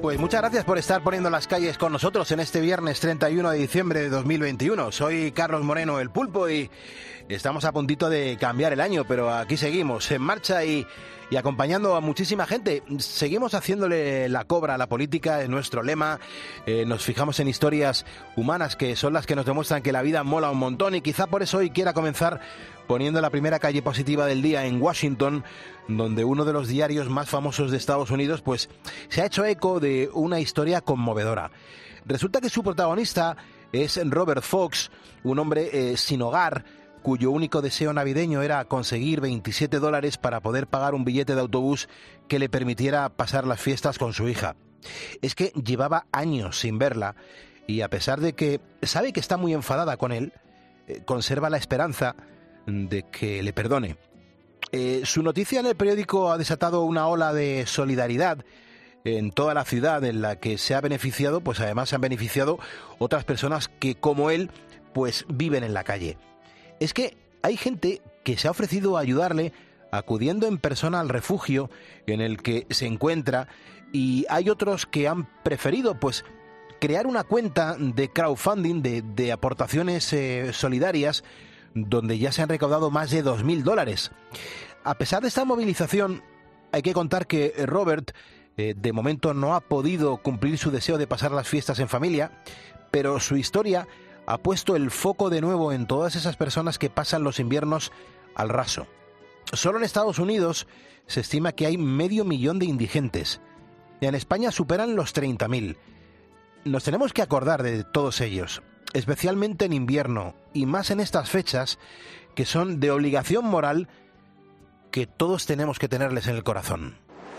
Pues muchas gracias por estar poniendo las calles con nosotros en este viernes 31 de diciembre de 2021. Soy Carlos Moreno, el Pulpo, y estamos a puntito de cambiar el año, pero aquí seguimos en marcha y acompañando a muchísima gente. Seguimos haciéndole la cobra a la política, es nuestro lema. Nos fijamos en historias humanas que son las que nos demuestran que la vida mola un montón, y quizá por eso hoy quiera comenzar poniendo la primera calle positiva del día en Washington, donde uno de los diarios más famosos de Estados Unidos pues se ha hecho eco de una historia conmovedora. Resulta que su protagonista es Robert Fox, un hombre sin hogar, cuyo único deseo navideño era conseguir $27 para poder pagar un billete de autobús que le permitiera pasar las fiestas con su hija. Es que llevaba años sin verla, y a pesar de que sabe que está muy enfadada con él, conserva la esperanza de que le perdone. Su noticia en el periódico ha desatado una ola de solidaridad en toda la ciudad, en la que se ha beneficiado, pues además se han beneficiado otras personas que, como él, pues viven en la calle. Es que hay gente que se ha ofrecido a ayudarle acudiendo en persona al refugio en el que se encuentra, y hay otros que han preferido pues crear una cuenta de crowdfunding, de aportaciones solidarias, donde ya se han recaudado más de $2.000. A pesar de esta movilización, hay que contar que Robert de momento no ha podido cumplir su deseo de pasar las fiestas en familia, pero su historia ha puesto el foco de nuevo en todas esas personas que pasan los inviernos al raso. Solo en Estados Unidos se estima que hay 500.000 de indigentes, y en España superan los 30.000. Nos tenemos que acordar de todos ellos, especialmente en invierno, y más en estas fechas que son de obligación moral que todos tenemos que tenerles en el corazón.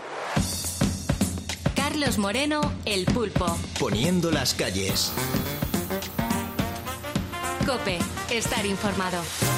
Carlos Moreno, el Pulpo. Poniendo las calles. COPE, estar informado.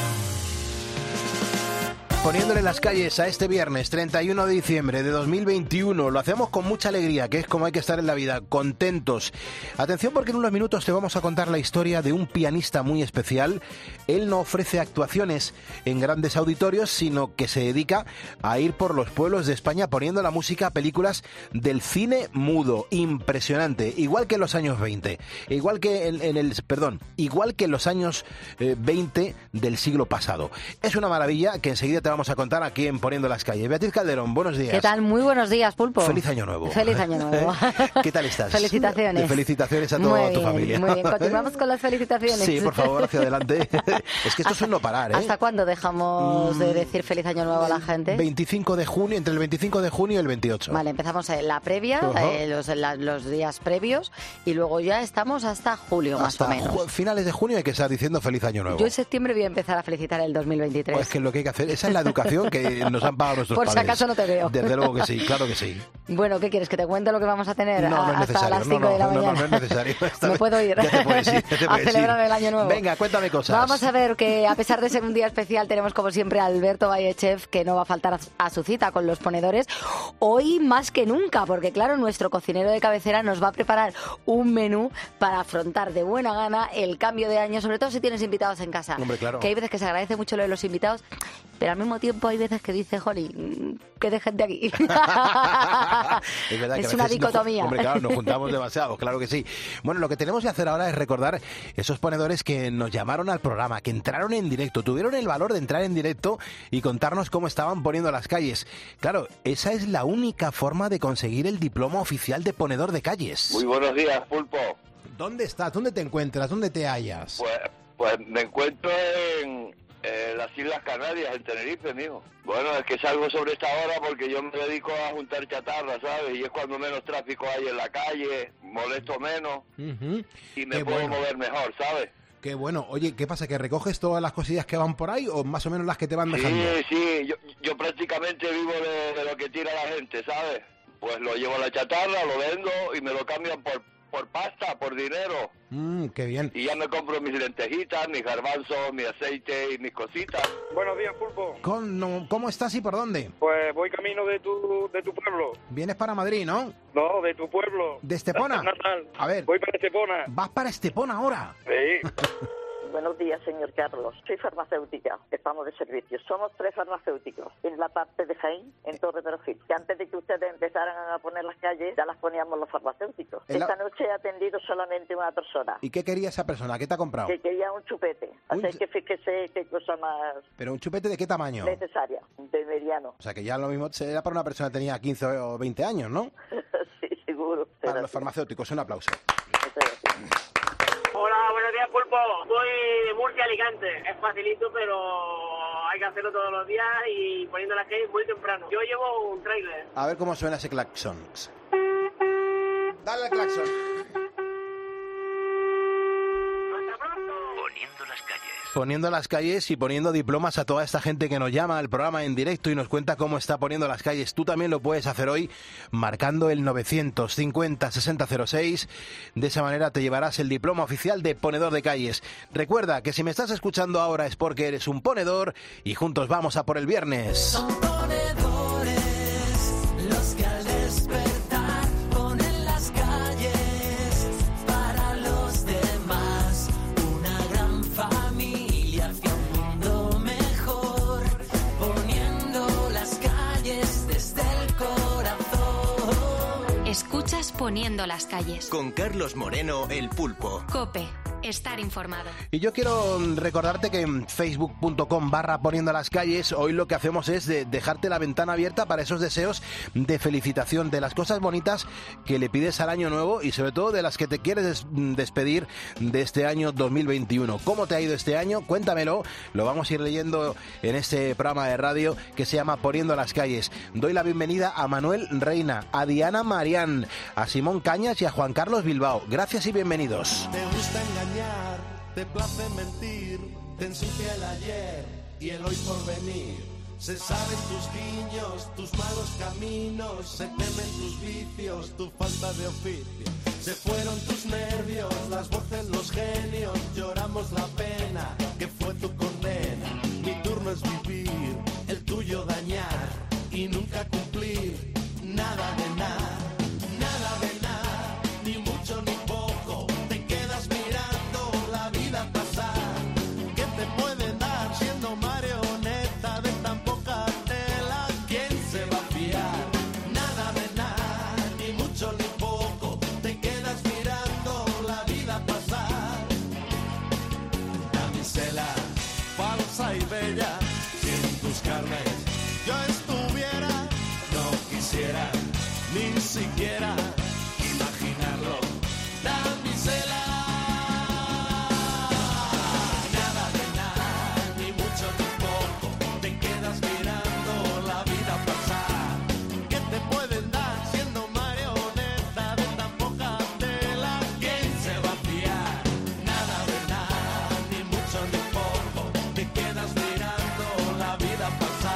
Poniéndole las calles a este viernes 31 de diciembre de 2021. Lo hacemos con mucha alegría, que es como hay que estar en la vida, contentos. Atención, porque en unos minutos te vamos a contar la historia de un pianista muy especial. Él no ofrece actuaciones en grandes auditorios, sino que se dedica a ir por los pueblos de España poniendo la música a películas del cine mudo. Impresionante, igual que en los años 20, igual que igual que en los años 20 del siglo pasado. Es una maravilla que enseguida te vamos a contar aquí en Poniendo las calles. Beatriz Calderón, buenos días. ¿Qué tal? Muy buenos días, Pulpo. Feliz año nuevo. Feliz año nuevo. ¿Qué tal estás? Felicitaciones. Felicitaciones a toda tu familia. Muy bien, continuamos con las felicitaciones. Sí, por favor, hacia adelante. Es que esto es un no parar, ¿eh? ¿Hasta cuándo dejamos de decir feliz año nuevo a la gente? 25 de junio, entre el 25 de junio y el 28. Vale, empezamos la previa, los días previos, y luego ya estamos hasta julio, más o menos. Finales de junio hay que estar diciendo feliz año nuevo. Yo en septiembre voy a empezar a felicitar el 2023. Pues que es lo que hay que hacer. Esa es la educación que nos han pagado nuestros padres. Por si acaso no te veo. Desde luego que sí, claro que sí. Bueno, ¿qué quieres? ¿Que te cuente lo que vamos a tener hasta las 5 de la mañana? No es necesario. Me puedo ir Ya te puedes ir, a celebrar el año nuevo. Venga, cuéntame cosas. Vamos a ver que, a pesar de ser un día especial, tenemos como siempre a Alberto Vallechev, que no va a faltar a su cita con los ponedores. Hoy más que nunca, porque claro, nuestro cocinero de cabecera nos va a preparar un menú para afrontar de buena gana el cambio de año, sobre todo si tienes invitados en casa. Hombre, claro. Que hay veces que se agradece mucho lo de los invitados, pero al mismo tiempo hay veces que dice, jolín, que de gente aquí. Es verdad que es una dicotomía. Hombre, claro, nos juntamos demasiado, claro que sí. Bueno, lo que tenemos que hacer ahora es recordar esos ponedores que nos llamaron al programa, que entraron en directo, tuvieron el valor de entrar en directo y contarnos cómo estaban poniendo las calles. Claro, esa es la única forma de conseguir el diploma oficial de ponedor de calles. Muy buenos días, Pulpo. ¿Dónde estás? ¿Dónde te encuentras? ¿Dónde te hallas? Pues me encuentro en las Islas Canarias, en Tenerife, mijo. Bueno, es que salgo sobre esta hora porque yo me dedico a juntar chatarra, ¿sabes? Y es cuando menos tráfico hay en la calle, molesto menos y me puedo mover mejor, ¿sabes? Qué bueno. Oye, ¿qué pasa? ¿Que recoges todas las cosillas que van por ahí o más o menos las que te van dejando? Sí, yo prácticamente vivo de lo que tira la gente, ¿sabes? Pues lo llevo a la chatarra, lo vendo y me lo cambian por pasta, por dinero. Qué bien. Y ya me compro mis lentejitas, mis garbanzos, mi aceite y mis cositas. Buenos días, Pulpo. ¿Cómo estás y por dónde? Pues voy camino de tu pueblo. Vienes para Madrid, ¿no? No, de tu pueblo. ¿De Estepona? Natal. A ver. Voy para Estepona. ¿Vas para Estepona ahora? Sí. Buenos días, señor Carlos. Soy farmacéutica, estamos de servicio. Somos 3 farmacéuticos en la parte de Jaén, en Torre Perofil. Que antes de que ustedes empezaran a poner las calles, ya las poníamos los farmacéuticos. Esta noche he atendido solamente una persona. ¿Y qué quería esa persona? ¿Qué te ha comprado? Que quería un chupete. Así que fíjese qué cosa más... ¿Pero un chupete de qué tamaño? Necesaria, de mediano. O sea, que ya lo mismo era para una persona que tenía 15 o 20 años, ¿no? Sí, seguro. Para los farmacéuticos, un aplauso. Hola, buenos días, Pulpo. Soy de Murcia, Alicante. Es facilito, pero hay que hacerlo todos los días y poniendo las calles muy temprano. Yo llevo un tráiler. A ver cómo suena ese claxon. Dale al claxon. Poniendo las calles y poniendo diplomas a toda esta gente que nos llama al programa en directo y nos cuenta cómo está poniendo las calles. Tú también lo puedes hacer hoy marcando el 950-6006. De esa manera te llevarás el diploma oficial de ponedor de calles. Recuerda que si me estás escuchando ahora es porque eres un ponedor y juntos vamos a por el viernes. Son ponedores los que al despertar ponen las calles para los demás. Una gran familia. Escuchas Poniendo las calles. Con Carlos Moreno, el Pulpo. COPE. Estar informado. Y yo quiero recordarte que en facebook.com/poniendo las calles hoy lo que hacemos es dejarte la ventana abierta para esos deseos de felicitación, de las cosas bonitas que le pides al año nuevo y sobre todo de las que te quieres despedir de este año 2021. ¿Cómo te ha ido este año? Cuéntamelo. Lo vamos a ir leyendo en este programa de radio que se llama Poniendo las calles. Doy la bienvenida a Manuel Reina, a Diana Marián, a Simón Cañas y a Juan Carlos Bilbao. Gracias y bienvenidos. Te gusta engañar, te place mentir, te ensucia el ayer y el hoy por venir. Se saben tus guiños, tus malos caminos, se temen tus vicios, tu falta de oficio. Se fueron tus nervios, las voces, los genios, lloramos la pena que fue tu condena. Mi turno es vivir, el tuyo dañar y nunca cumplir nada de nada. Nada de nada, ni mucho ni poco, te quedas mirando la vida pasar. ¿Qué te pueden dar siendo marioneta de tan poca tela? ¿Quién se va a fiar? Nada de nada, ni mucho ni poco, te quedas mirando la vida pasar. Damisela, falsa y bella, si en tus carnes yo estuviera, no quisiera ni siquiera imaginarlo. Damisela, nada de nada, ni mucho ni poco, te quedas mirando la vida pasar. ¿Qué te pueden dar siendo marioneta de tan poca tela? ¿Quién se va a fiar? Nada de nada, ni mucho ni poco, te quedas mirando la vida pasar.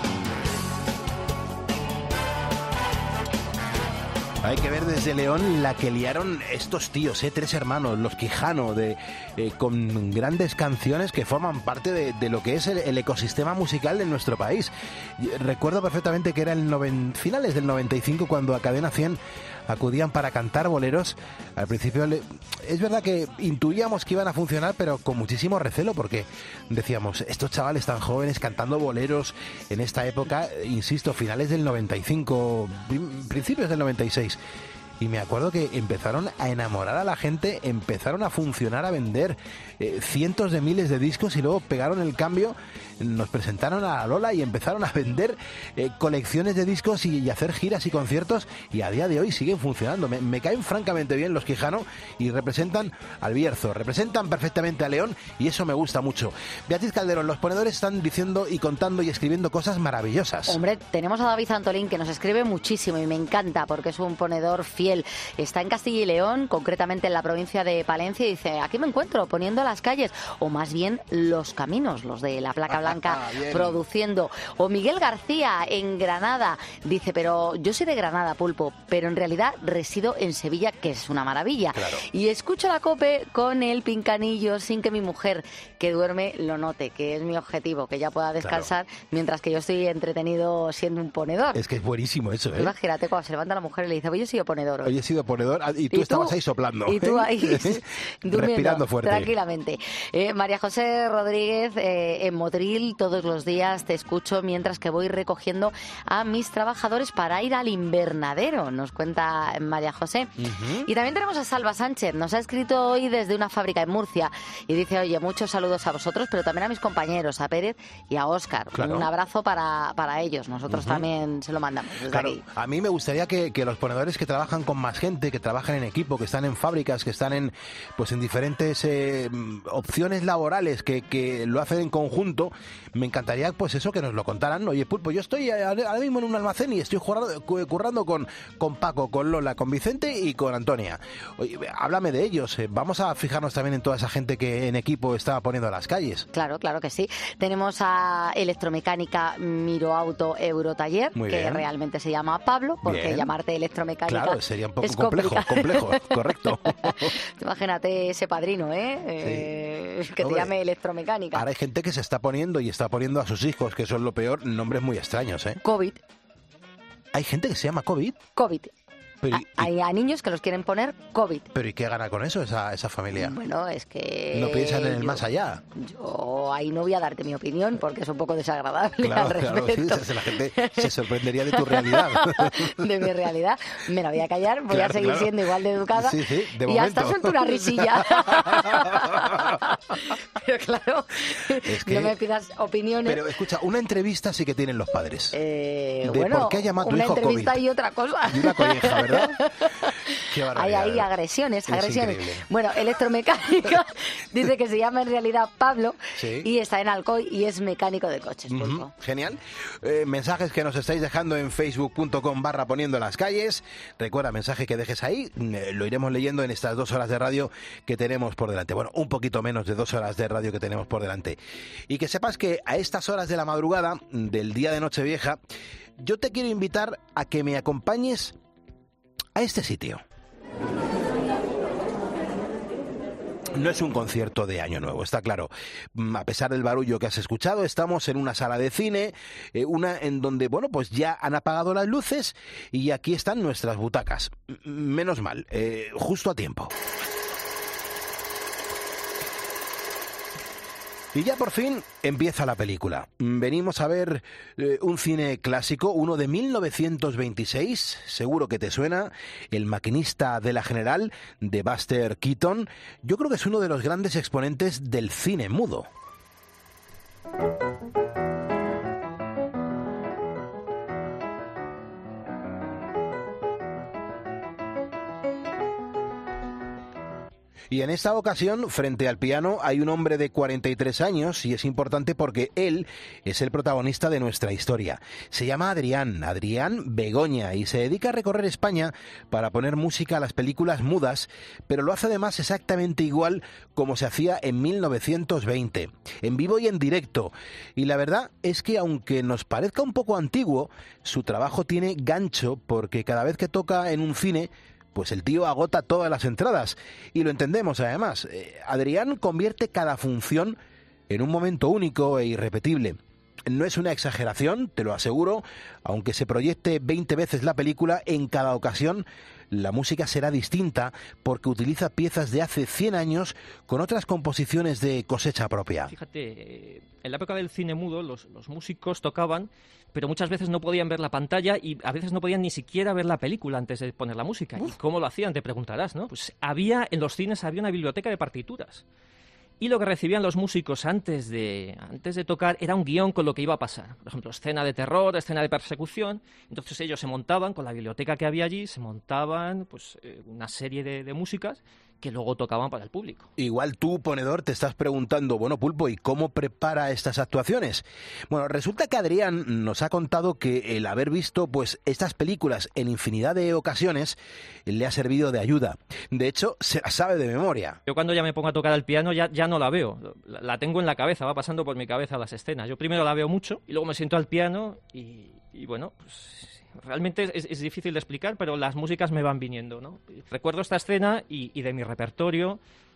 Hay que ver desde León la que liaron estos tíos, 3 hermanos, los Quijano, con grandes canciones que forman parte de lo que es el ecosistema musical de nuestro país. Recuerdo perfectamente que era finales del 95 cuando a Cadena 100 acudían para cantar boleros. Al principio es verdad que intuíamos que iban a funcionar, pero con muchísimo recelo, porque decíamos, estos chavales tan jóvenes cantando boleros en esta época, insisto, finales del 95, principios del 96. Y me acuerdo que empezaron a enamorar a la gente, empezaron a funcionar, a vender cientos de miles de discos y luego pegaron el cambio, nos presentaron a Lola y empezaron a vender colecciones de discos y hacer giras y conciertos y a día de hoy siguen funcionando. Me caen francamente bien los Quijano y representan al Bierzo, representan perfectamente a León y eso me gusta mucho. Beatriz Calderón, los ponedores están diciendo y contando y escribiendo cosas maravillosas. Hombre, tenemos a David Antolín que nos escribe muchísimo y me encanta porque es un ponedor fiel. Está en Castilla y León, concretamente en la provincia de Palencia, y dice, aquí me encuentro poniendo las calles, o más bien los caminos, los de la placa blanca produciendo. O Miguel García en Granada, dice, pero yo soy de Granada, Pulpo, pero en realidad resido en Sevilla, que es una maravilla. Claro. Y escucho la COPE con el pincanillo sin que mi mujer, que duerme, lo note, que es mi objetivo, que ya pueda descansar mientras que yo estoy entretenido siendo un ponedor. Es que es buenísimo eso, ¿eh? Imagínate cuando se levanta la mujer y le dice, oye, yo soy ponedor. ponedor hoy. Hoy he sido ponedor y tú estabas ahí soplando. Y tú ahí durmiendo respirando fuerte. Tranquilamente. María José Rodríguez, en Motril, todos los días te escucho mientras que voy recogiendo a mis trabajadores para ir al invernadero, nos cuenta María José. Y también tenemos a Salva Sánchez, nos ha escrito hoy desde una fábrica en Murcia y dice, oye, muchos saludos a vosotros, pero también a mis compañeros, a Pérez y a Óscar. Claro. Un abrazo para ellos, nosotros también se lo mandamos desde aquí. A mí me gustaría que los ponedores que trabajan con más gente, que trabajan en equipo, que están en fábricas, que están en diferentes opciones laborales, que lo hacen en conjunto, me encantaría pues eso, que nos lo contaran. Oye, Pulpo, yo estoy ahora mismo en un almacén y estoy currando con Paco, con Lola, con Vicente y con Antonia. Oye, háblame de ellos. Vamos a fijarnos también en toda esa gente que en equipo está poniendo a las calles. Claro que sí. Tenemos a Electromecánica Miroauto Eurotaller, que realmente se llama Pablo, porque llamarte electromecánica claro, sería un poco complejo, correcto. Imagínate ese padrino, que te llame electromecánica. Ahora hay gente que se está poniendo y está poniendo a sus hijos, que son lo peor, nombres muy extraños, COVID. ¿Hay gente que se llama COVID? COVID. Pero, hay a niños que los quieren poner COVID. ¿Pero y qué gana con eso esa familia? Bueno, es que... ¿No piensan en el más allá? Yo ahí no voy a darte mi opinión porque es un poco desagradable al respecto. Claro, sí, la gente se sorprendería de tu realidad. De mi realidad. Me la voy a callar, voy a seguir siendo igual de educada. Sí, de y momento. hasta suelto una risilla. Pero claro, es que... no me pidas opiniones. Pero escucha, una entrevista sí que tienen los padres. Bueno, ¿por qué ha llamado tu una hijo entrevista COVID? Y otra cosa. Y una colleja, ¿verdad? Qué barbaridad. Hay ahí agresiones. Increíble. Bueno, Electromecánica dice que se llama en realidad Pablo y está en Alcoy y es mecánico de coches. Genial. Mensajes que nos estáis dejando en facebook.com/poniendo las calles. Recuerda, mensaje que dejes ahí, lo iremos leyendo en estas 2 horas de radio que tenemos por delante. Bueno, un poquito menos de 2 horas de radio que tenemos por delante. Y que sepas que a estas horas de la madrugada del día de Nochevieja, yo te quiero invitar a que me acompañes a este sitio. No es un concierto de Año Nuevo, está claro. A pesar del barullo que has escuchado, estamos en una sala de cine, una en donde, bueno, pues ya han apagado las luces y aquí están nuestras butacas. Menos mal, justo a tiempo. Y ya por fin empieza la película. Venimos a ver un cine clásico, uno de 1926, seguro que te suena, El maquinista de la General, de Buster Keaton. Yo creo que es uno de los grandes exponentes del cine mudo. Y en esta ocasión, frente al piano, hay un hombre de 43 años y es importante porque él es el protagonista de nuestra historia. Se llama Adrián Begoña y se dedica a recorrer España para poner música a las películas mudas, pero lo hace además exactamente igual como se hacía en 1920, en vivo y en directo. Y la verdad es que aunque nos parezca un poco antiguo, su trabajo tiene gancho porque cada vez que toca en un cine, pues el tío agota todas las entradas. Y lo entendemos además. Adrián convierte cada función en un momento único e irrepetible. No es una exageración, te lo aseguro, aunque se proyecte 20 veces la película, en cada ocasión la música será distinta porque utiliza piezas de hace 100 años con otras composiciones de cosecha propia. Fíjate, en la época del cine mudo los músicos tocaban, pero muchas veces no podían ver la pantalla y a veces no podían ni siquiera ver la película antes de poner la música. ¿Y cómo lo hacían? Te preguntarás, ¿no? Pues en los cines había una biblioteca de partituras. Y lo que recibían los músicos antes de tocar era un guión con lo que iba a pasar. Por ejemplo, escena de terror, escena de persecución. Entonces ellos se montaban, con la biblioteca que había allí, se montaban pues una serie de músicas que luego tocaban para el público. Igual tú, ponedor, te estás preguntando, bueno, Pulpo, ¿y cómo prepara estas actuaciones? Bueno, resulta que Adrián nos ha contado que el haber visto pues estas películas en infinidad de ocasiones le ha servido de ayuda. De hecho, se la sabe de memoria. Yo cuando ya me pongo a tocar el piano ya no la veo. La tengo en la cabeza, va pasando por mi cabeza las escenas. Yo primero la veo mucho y luego me siento al piano y bueno, pues realmente es difícil de explicar, pero las músicas me van viniendo, ¿no? Recuerdo esta escena y de mi repertorio,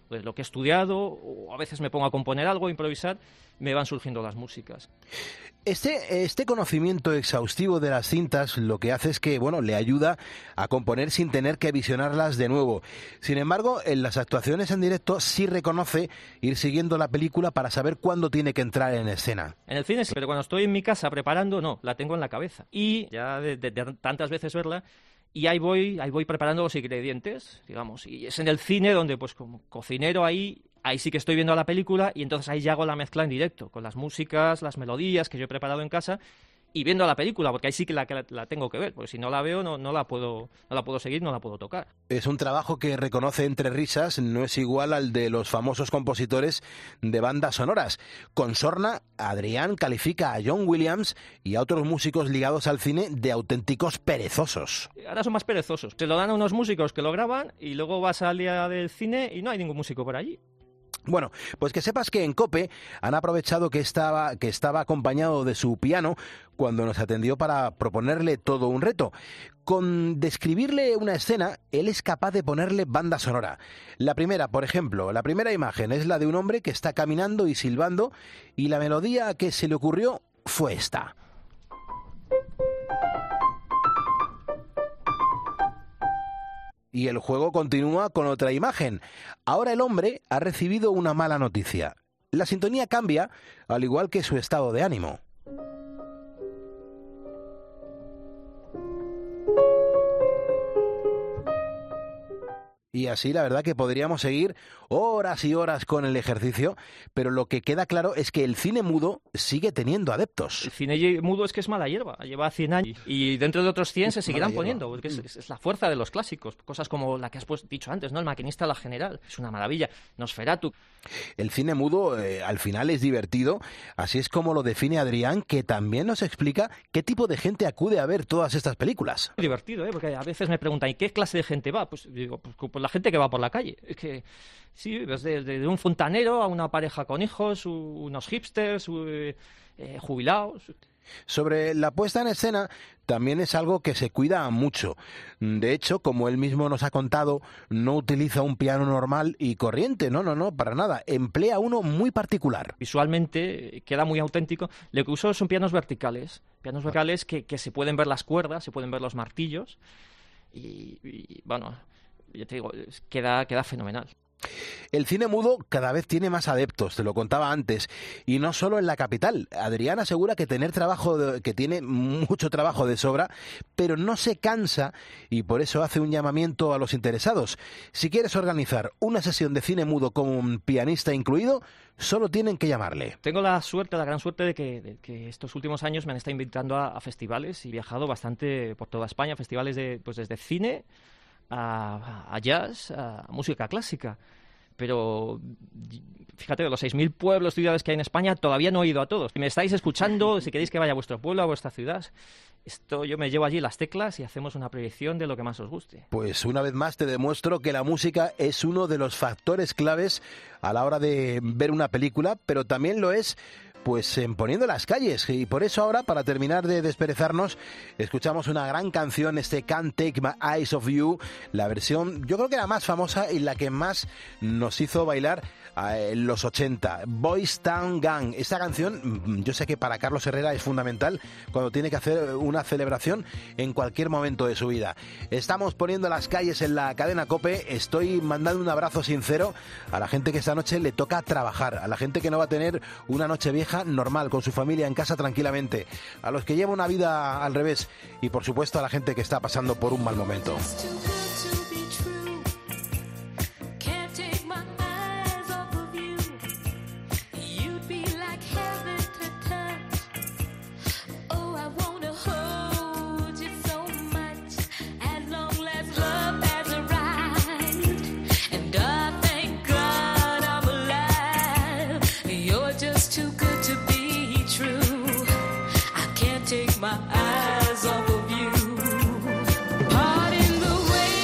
de lo que he estudiado, o a veces me pongo a componer algo, a improvisar, me van surgiendo las músicas. Este conocimiento exhaustivo de las cintas lo que hace es que, bueno, le ayuda a componer sin tener que visionarlas de nuevo. Sin embargo, en las actuaciones en directo sí reconoce ir siguiendo la película para saber cuándo tiene que entrar en escena. En el cine sí, pero cuando estoy en mi casa preparando, no, la tengo en la cabeza. Y ya de tantas veces verla, y ahí voy preparando los ingredientes, digamos. Y es en el cine donde, pues como cocinero, ahí sí que estoy viendo la película y entonces ahí ya hago la mezcla en directo, con las músicas, las melodías que yo he preparado en casa y viendo la película, porque ahí sí que la tengo que ver, porque si no la veo no la puedo seguir, no la puedo tocar. Es un trabajo que reconoce entre risas, no es igual al de los famosos compositores de bandas sonoras. Con sorna, Adrián califica a John Williams y a otros músicos ligados al cine de auténticos perezosos. Ahora son más perezosos. Se lo dan a unos músicos que lo graban y luego vas al día del cine y no hay ningún músico por allí. Bueno, pues que sepas que en COPE han aprovechado que estaba acompañado de su piano cuando nos atendió para proponerle todo un reto. Con describirle una escena, él es capaz de ponerle banda sonora. La primera, por ejemplo, la primera imagen es la de un hombre que está caminando y silbando y la melodía que se le ocurrió fue esta. Y el juego continúa con otra imagen. Ahora el hombre ha recibido una mala noticia. La sintonía cambia, al igual que su estado de ánimo. Y así la verdad que podríamos seguir horas y horas con el ejercicio, pero lo que queda claro es que el cine mudo sigue teniendo adeptos. El cine mudo es que es mala hierba, lleva 100 años y dentro de otros 100 se seguirán poniendo, porque es la fuerza de los clásicos, cosas como la que has dicho antes, ¿no? El maquinista La General, es una maravilla, Nosferatu. El cine mudo al final es divertido, así es como lo define Adrián, que también nos explica qué tipo de gente acude a ver todas estas películas. Es divertido, porque a veces me preguntan, ¿y qué clase de gente va? Pues digo, pues la gente que va por la calle. Es que sí, desde un fontanero a una pareja con hijos, unos hipsters, jubilados. Sobre la puesta en escena también es algo que se cuida mucho. De hecho, como él mismo nos ha contado, no utiliza un piano normal y corriente, no, para nada. Emplea uno muy particular. Visualmente queda muy auténtico. Lo que uso son pianos verticales que se pueden ver las cuerdas, se pueden ver los martillos y bueno, yo te digo, queda fenomenal. El cine mudo cada vez tiene más adeptos, te lo contaba antes, y no solo en la capital. Adrián asegura que que tiene mucho trabajo de sobra, pero no se cansa y por eso hace un llamamiento a los interesados. Si quieres organizar una sesión de cine mudo con un pianista incluido, solo tienen que llamarle. Tengo la gran suerte de que estos últimos años me han estado invitando a festivales y he viajado bastante por toda España, festivales desde cine a jazz, a música clásica. Pero fíjate, de los 6.000 pueblos, ciudades que hay en España, todavía no he ido a todos. Si me estáis escuchando, si queréis que vaya a vuestro pueblo, a vuestra ciudad, yo me llevo allí las teclas y hacemos una proyección de lo que más os guste. Pues una vez más te demuestro que la música es uno de los factores claves a la hora de ver una película, pero también lo es pues en Poniendo las calles. Y por eso ahora, para terminar de desperezarnos, escuchamos una gran canción, Can't Take My Eyes Off You, la versión, yo creo que la más famosa y la que más nos hizo bailar en los 80, Boys Town Gang. Esta canción, yo sé que para Carlos Herrera es fundamental cuando tiene que hacer una celebración en cualquier momento de su vida. Estamos Poniendo las calles en la cadena COPE. Estoy mandando un abrazo sincero a la gente que esta noche le toca trabajar, a la gente que no va a tener una noche vieja normal, con su familia en casa tranquilamente, a los que llevan una vida al revés y por supuesto a la gente que está pasando por un mal momento. My eyes off of you. Pardon the way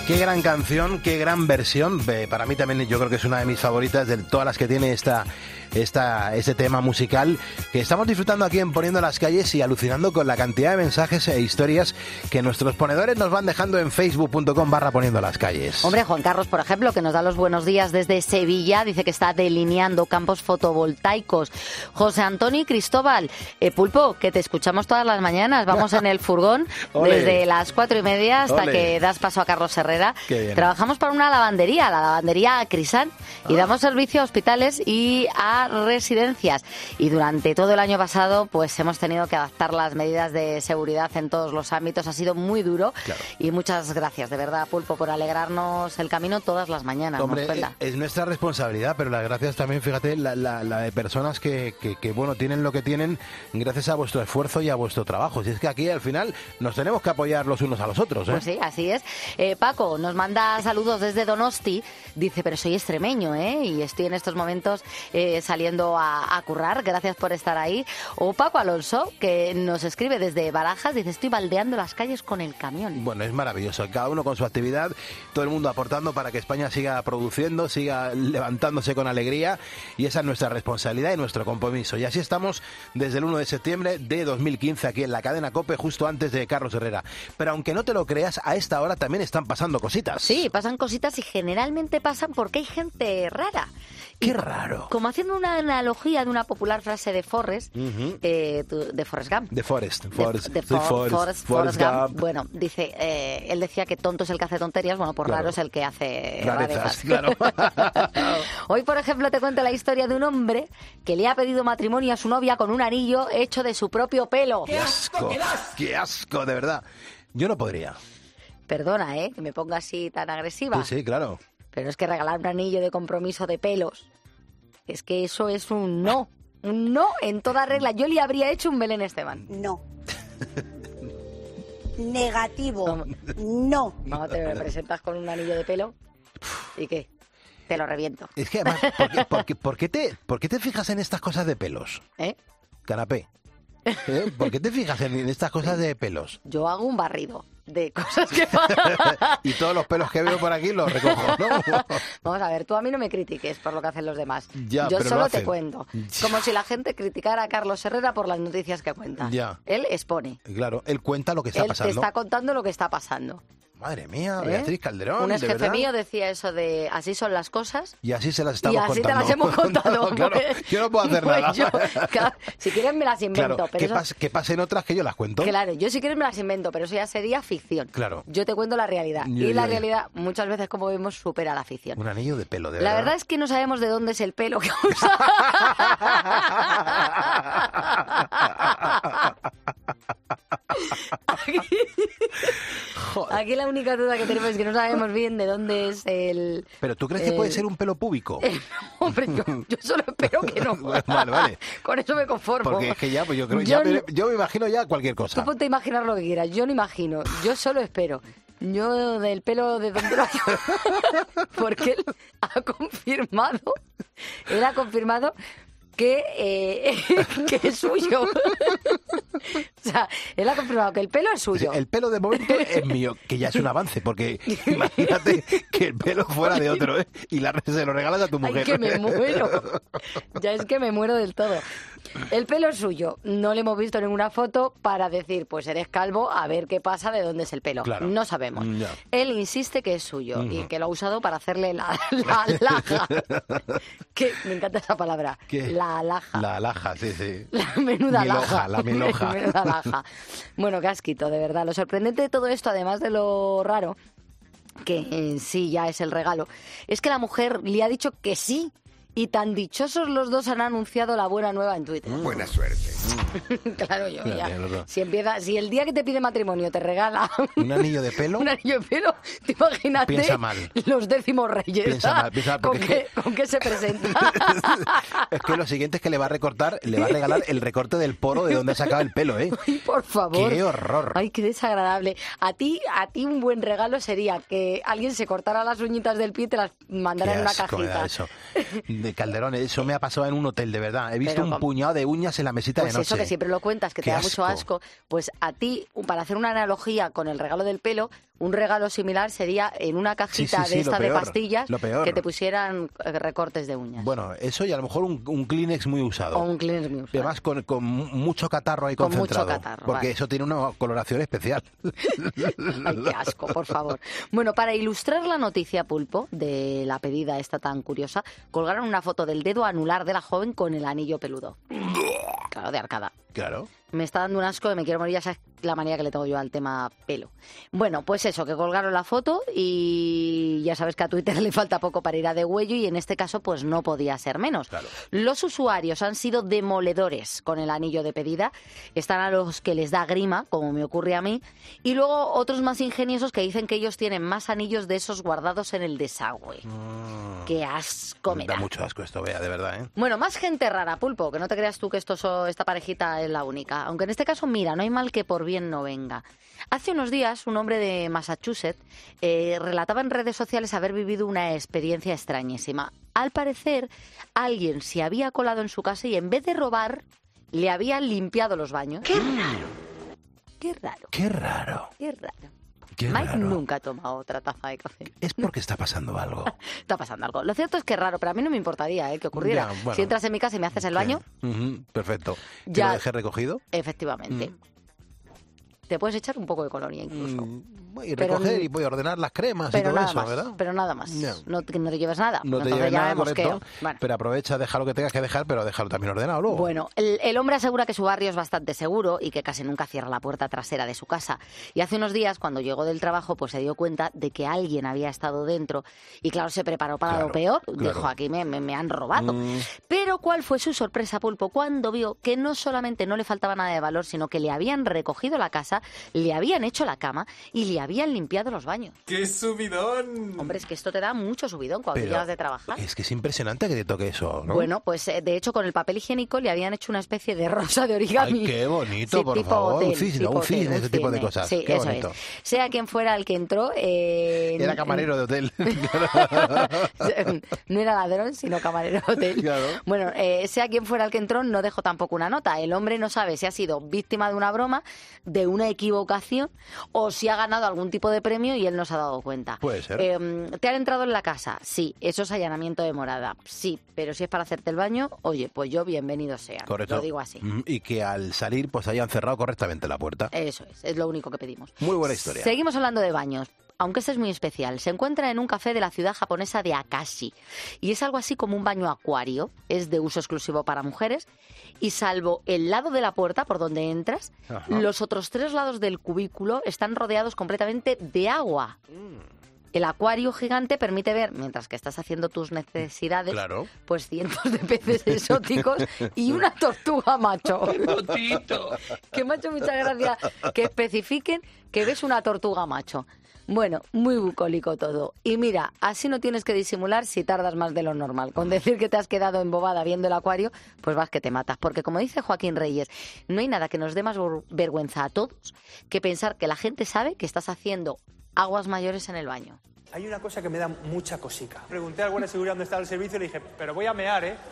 Qué gran canción, qué gran versión. Para mí también yo creo que es una de mis favoritas de todas las que tiene este tema musical que estamos disfrutando aquí en Poniendo las Calles y alucinando con la cantidad de mensajes e historias que nuestros ponedores nos van dejando en facebook.com/Poniendo las Calles. Hombre, Juan Carlos, por ejemplo, que nos da los buenos días desde Sevilla, dice que está delineando campos fotovoltaicos. José Antonio y Cristóbal, Pulpo, que te escuchamos todas las mañanas, vamos en el furgón desde las 4:30 hasta que das paso a Carlos Herrera. Trabajamos para una lavandería, la lavandería Crisán, y damos servicio a hospitales y a residencias. Y durante todo el año pasado, pues hemos tenido que adaptar las medidas de seguridad en todos los ámbitos. Ha sido muy duro. Claro. Y muchas gracias, de verdad, Pulpo, por alegrarnos el camino todas las mañanas. Hombre, es nuestra responsabilidad, pero las gracias también, fíjate, la de personas que bueno, tienen lo que tienen gracias a vuestro esfuerzo y a vuestro trabajo. Si es que aquí al final nos tenemos que apoyar los unos a los otros, ¿eh? Pues sí, así es. Paco nos manda saludos desde Donosti, dice, pero soy extremeño, y estoy en estos momentos saliendo a currar, gracias por estar ahí. O Paco Alonso, que nos escribe desde Barajas, dice, estoy baldeando las calles con el camión. Bueno, es maravilloso, cada uno con su actividad, todo el mundo aportando para que España siga produciendo, siga levantándose con alegría, y esa es nuestra responsabilidad y nuestro compromiso. Y así estamos desde el 1 de septiembre de 2015 aquí en la cadena COPE, justo antes de Carlos Herrera. Pero aunque no te lo creas, a esta hora también están pasando cositas. Sí, pasan cositas y generalmente pasan porque hay gente rara. ¡Qué raro! Como haciendo una analogía de una popular frase de Forrest, de Forrest Gump. De Forrest Gump. Bueno, dice, él decía que tonto es el que hace tonterías, bueno, pues raro es el que hace rarezas. Claro. Hoy, por ejemplo, te cuento la historia de un hombre que le ha pedido matrimonio a su novia con un anillo hecho de su propio pelo. ¡Qué asco! ¡Qué asco, de verdad! Yo no podría. Perdona, que me ponga así tan agresiva. Sí, claro. Pero es que regalar un anillo de compromiso de pelos, es que eso es un no. Un no en toda regla. Yo le habría hecho un Belén Esteban. No. Negativo. No. No, te me presentas con un anillo de pelo. ¿Y qué? Te lo reviento. Es que además, ¿por qué te fijas en estas cosas de pelos? Canapé. ¿Por qué te fijas en estas cosas de pelos? Yo hago un barrido de cosas que... Y todos los pelos que veo por aquí los recojo, ¿no? Vamos a ver, tú a mí no me critiques por lo que hacen los demás. Ya, yo pero solo te cuento. Ya. Como si la gente criticara a Carlos Herrera por las noticias que cuenta. Ya. Él expone. Claro, él cuenta lo que está pasando. Él te está contando lo que está pasando. Madre mía, Beatriz Calderón, un ex jefe ¿verdad? mío decía eso de así son las cosas. Y así se las estamos contando. Y así te las hemos contado. Claro, yo no puedo hacer nada. Claro, si quieren me las invento. Claro, pero que pasen otras que yo las cuento. Claro, yo si quieren me las invento, pero eso ya sería ficción. Claro. Yo te cuento la realidad. Y la realidad muchas veces, como vemos, supera la ficción. Un anillo de pelo, de verdad. La verdad es que no sabemos de dónde es el pelo que usa. Aquí la única duda que tenemos es que no sabemos bien de dónde es el... ¿Pero tú crees que puede ser un pelo púbico? Hombre, yo solo espero que no. Vale. Con eso me conformo. Porque es que ya, pues yo creo, yo me imagino ya cualquier cosa. Tú ponte a imaginar lo que quieras, yo no imagino, yo solo espero. Yo del pelo de donde lo porque él ha confirmado que es suyo. O sea, él ha confirmado que el pelo es suyo. El pelo de momento es mío, que ya es un avance, porque imagínate que el pelo fuera de otro, y se lo regalas a tu mujer. Ay, que me muero. Ya es que me muero del todo. El pelo es suyo. No le hemos visto ninguna foto para decir, pues eres calvo, a ver qué pasa, de dónde es el pelo. Claro. No sabemos. Ya. Él insiste que es suyo y que lo ha usado para hacerle la alhaja. Que me encanta esa palabra. ¿Qué? La alhaja. La alhaja, sí. La menuda alhaja. La miloja. Menuda alhaja. Bueno, qué asquito, de verdad. Lo sorprendente de todo esto, además de lo raro, que en sí ya es el regalo, es que la mujer le ha dicho que sí. Y tan dichosos los dos han anunciado la buena nueva en Twitter. Buena suerte. Claro, yo ya. Si el día que te pide matrimonio te regala un anillo de pelo, te imagínate. Piensa mal. Los décimos reyes. Piensa mal. ¿Con qué se presenta? Es que lo siguiente es que le va a regalar el recorte del poro de donde ha sacado el pelo, ¿eh? Ay, por favor. ¡Qué horror! Ay, qué desagradable. A ti un buen regalo sería que alguien se cortara las uñitas del pie y te las mandara en una cajita. Eso. De Calderón, eso me ha pasado en un hotel, de verdad. He visto un puñado de uñas en la mesita de noche. Eso que siempre lo cuentas, que te da mucho asco. Pues a ti, para hacer una analogía con el regalo del pelo, Un regalo similar sería en una cajita Sí, de esta lo de peor, pastillas lo peor. que te pusieran recortes de uñas. Bueno, eso y a lo mejor un Kleenex muy usado. O un Kleenex muy usado. Y además con mucho catarro ahí Con concentrado. mucho catarro, porque vale. eso tiene una coloración especial. Ay, qué asco, por favor. Bueno, para ilustrar la noticia, Pulpo, de la pedida esta tan curiosa, colgaron una foto del dedo anular de la joven con el anillo peludo. Claro, de arcada. Claro. Me está dando un asco que me quiero morir, ya sabes la manía que le tengo yo al tema pelo. Bueno, pues eso, que colgaron la foto y ya sabes que a Twitter le falta poco para ir a degüello y en este caso pues no podía ser menos. Claro. Los usuarios han sido demoledores con el anillo de pedida, están a los que les da grima, como me ocurre a mí, y luego otros más ingeniosos que dicen que ellos tienen más anillos de esos guardados en el desagüe. ¡Qué asco me Da da! mucho asco esto, vea, de verdad, ¿eh? Bueno, más gente rara, Pulpo, que no te creas tú que esta parejita es la única. Aunque en este caso, mira, no hay mal que por bien no venga. Hace unos días, un hombre de Massachusetts relataba en redes sociales haber vivido una experiencia extrañísima. Al parecer, alguien se había colado en su casa y en vez de robar, le había limpiado los baños. ¡Qué raro! ¡Qué raro! ¡Qué raro! ¡Qué raro! Qué Mike raro. nunca ha tomado otra taza de café. Es porque está pasando algo. Está pasando algo. Lo cierto es que es raro, pero a mí no me importaría que ocurriera. Ya, bueno. Si entras en mi casa y me haces el baño, Ujú, perfecto. ¿Que Ya. lo dejé recogido? efectivamente. Te puedes echar un poco de colonia incluso. Y Pero- recoger y voy a ordenar las cremas y Pero todo nada eso, más, ¿verdad? pero nada más. Ya. No te llevas nada. No te Entonces lleves ya nada, me mosqueo. correcto. Bueno. Pero aprovecha, deja lo que tengas que dejar, pero déjalo también ordenado luego. Bueno, el hombre asegura que su barrio es bastante seguro y que casi nunca cierra la puerta trasera de su casa. Y hace unos días, cuando llegó del trabajo, pues se dio cuenta de que alguien había estado dentro. Y claro, se preparó para Claro, lo peor. claro. Dijo, aquí me han robado. Pero ¿cuál fue su sorpresa, Pulpo? Cuando vio que no solamente no le faltaba nada de valor, sino que le habían recogido la casa, le habían hecho la cama y le habían limpiado los baños. ¡Qué subidón! Hombre, es que esto te da mucho subidón cuando Pero llegas de trabajar. es que es impresionante que te toque eso, ¿no? Bueno, pues de hecho con el papel higiénico le habían hecho una especie de rosa de origami. Ay, qué bonito, Sí, por tipo favor. hotel, Un cisne, tipo un cisne, hotel, ese tipo de cisne. cosas. Sí, Qué eso bonito. es. Sea quien fuera el que entró... Era camarero de hotel. no era ladrón, sino camarero de hotel. Claro. Bueno, sea quien fuera el que entró, no dejó tampoco una nota. El hombre no sabe si ha sido víctima de una broma, de una equivocación, o si ha ganado algún tipo de premio y él no se ha dado cuenta. Puede ser. ¿Te han entrado en la casa? Sí. ¿Eso es allanamiento de morada? Sí. Pero si es para hacerte el baño, oye, pues yo bienvenido sea. Correcto. Lo digo así. Y que al salir pues hayan cerrado correctamente la puerta. Eso es lo único que pedimos. Muy buena historia. Seguimos hablando de baños. Aunque este es muy especial, se encuentra en un café de la ciudad japonesa de Akashi. Y es algo así como un baño acuario. Es de uso exclusivo para mujeres. Y salvo el lado de la puerta por donde entras, Ajá. los otros 3 lados del cubículo están rodeados completamente de agua. El acuario gigante permite ver, mientras que estás haciendo tus necesidades, Claro. pues cientos de peces exóticos y una tortuga macho. Que me ha hecho mucha gracia que especifiquen que ves una tortuga macho. Bueno, muy bucólico todo. Y mira, así no tienes que disimular si tardas más de lo normal. Con decir que te has quedado embobada viendo el acuario, pues vas que te matas. Porque como dice Joaquín Reyes, no hay nada que nos dé más vergüenza a todos que pensar que la gente sabe que estás haciendo aguas mayores en el baño. Hay una cosa que me da mucha cosica. Pregunté al guardia de seguridad dónde estaba el servicio y le dije, pero voy a mear, ¿eh?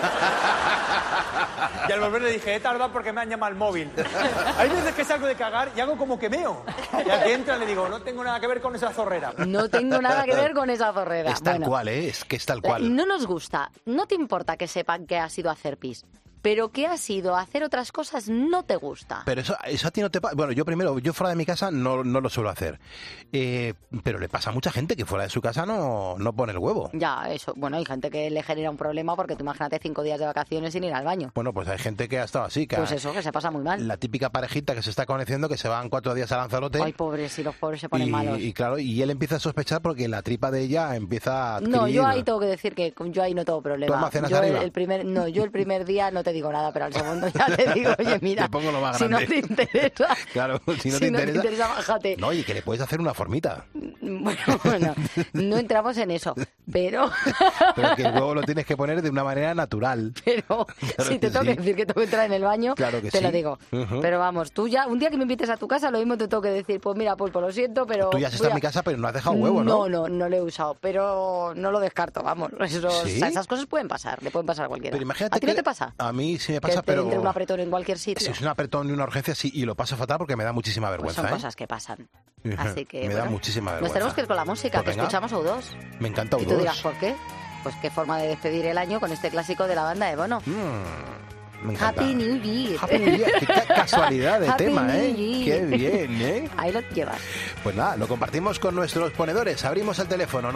Y al volver le dije, he tardado porque me han llamado al móvil. Hay veces que salgo de cagar y hago como que meo. Y al que entra le digo, no tengo nada que ver con esa zorrera. No tengo nada que ver con esa zorrera. Es tal Bueno, cual, ¿eh? Es que es tal cual. no nos gusta. No te importa que sepan que has ido a hacer pis. Pero que has ido a hacer otras cosas no te gusta. Pero eso a ti no te pasa. Bueno, yo fuera de mi casa no lo suelo hacer. Pero le pasa a mucha gente que fuera de su casa no pone el huevo. Ya, eso. Bueno, hay gente que le genera un problema porque tú imagínate 5 días de vacaciones sin ir al baño. Bueno, pues hay gente que ha estado así. Que Pues eso, que se pasa muy mal. La típica parejita que se está conociendo, que se van 4 días a Lanzarote. Ay, pobres, si los pobres se ponen malos. Y claro, y él empieza a sospechar porque la tripa de ella empieza a adquirir... No, yo ahí tengo que decir que yo ahí no tengo problema. ¿Tú almacenas Yo arriba? yo el primer día no te digo nada, pero al segundo ya te digo, oye, mira, Te pongo lo más si no grande. te interesa, Claro, si no si te interesa... bájate. No, y que le puedes hacer una formita. Bueno, no entramos en eso, pero Pero que el huevo lo tienes que poner de una manera natural. Claro si te que tengo que sí. decir que tengo que entrar en el baño, Claro que te lo sí. digo. Ujú. Pero vamos, tú ya, un día que me invites a tu casa, lo mismo te tengo que decir, pues mira, Pulpo, lo siento, pero... Tú ya has estado en mi casa, pero no has dejado huevo, ¿no? No lo he usado, pero no lo descarto, vamos. Eso, ¿Sí? o sea, esas cosas pueden pasar, le pueden pasar a cualquiera. Pero imagínate ¿A ti no que te pasa? A mí mí sí me pasa, que te pero... entre un apretón en cualquier sitio. Si es un apretón y una urgencia, sí, y lo paso fatal porque me da muchísima Pues vergüenza. son cosas que pasan. Así que, me da muchísima vergüenza. Nos tenemos que ir con la música, Pues que venga. escuchamos U2. Me encanta U2. Y tú dirás, ¿por qué? Pues qué forma de despedir el año con este clásico de la banda de Bono. Me encanta. Happy New Year. Happy New Year. Qué casualidad de Happy tema, New ¿eh? Year. Qué bien, ¿eh? Ahí lo llevas. Pues nada, lo compartimos con nuestros ponedores. Abrimos el teléfono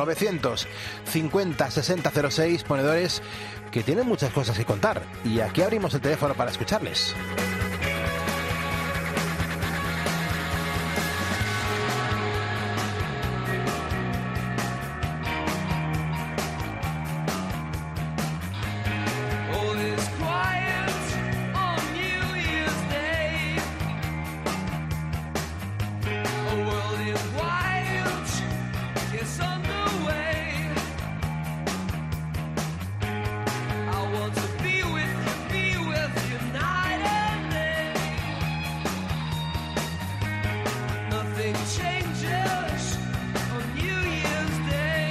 950-6006, ponedores que tienen muchas cosas que contar. Y aquí abrimos el teléfono para escucharles. All is quiet on New Year's Day. A world in wild is underway. I want to be with you night and day. Nothing changes on New Year's Day.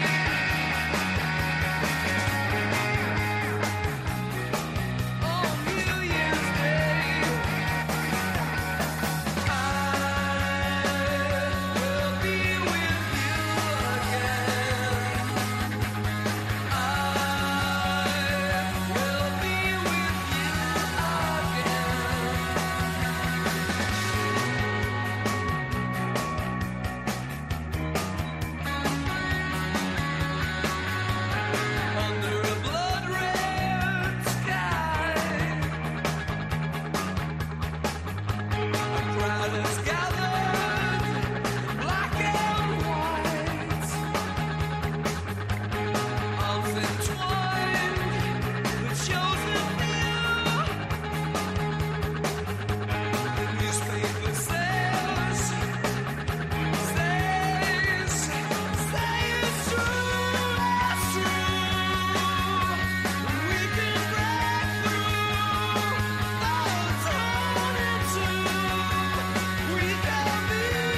On New Year's Day, I will be with you again. I will be with you again. Under a blood-red sky, a crowd has gathered, black and white, arms entwined, with chosen few. The newspaper says it's true, it's true. We can break through the tunnel too. We can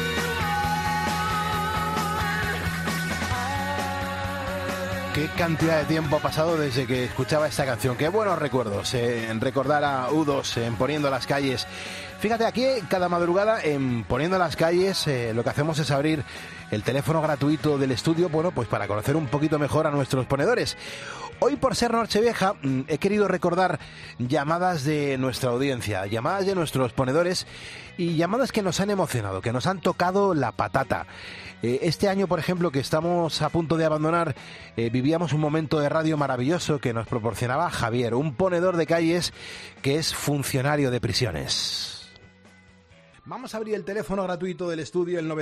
Qué cantidad de tiempo ha pasado desde que escuchaba esta canción. Qué buenos recuerdos en recordar a U2 en Poniendo las Calles. Fíjate, aquí cada madrugada en Poniendo las Calles lo que hacemos es abrir el teléfono gratuito del estudio, bueno, pues para conocer un poquito mejor a nuestros ponedores. Hoy, por ser Nochevieja, he querido recordar llamadas de nuestra audiencia, llamadas de nuestros ponedores y llamadas que nos han emocionado, que nos han tocado la patata. Este año, por ejemplo, que estamos a punto de abandonar, vivíamos un momento de radio maravilloso que nos proporcionaba Javier, un ponedor de calles que es funcionario de prisiones. Vamos a abrir el teléfono gratuito del estudio, el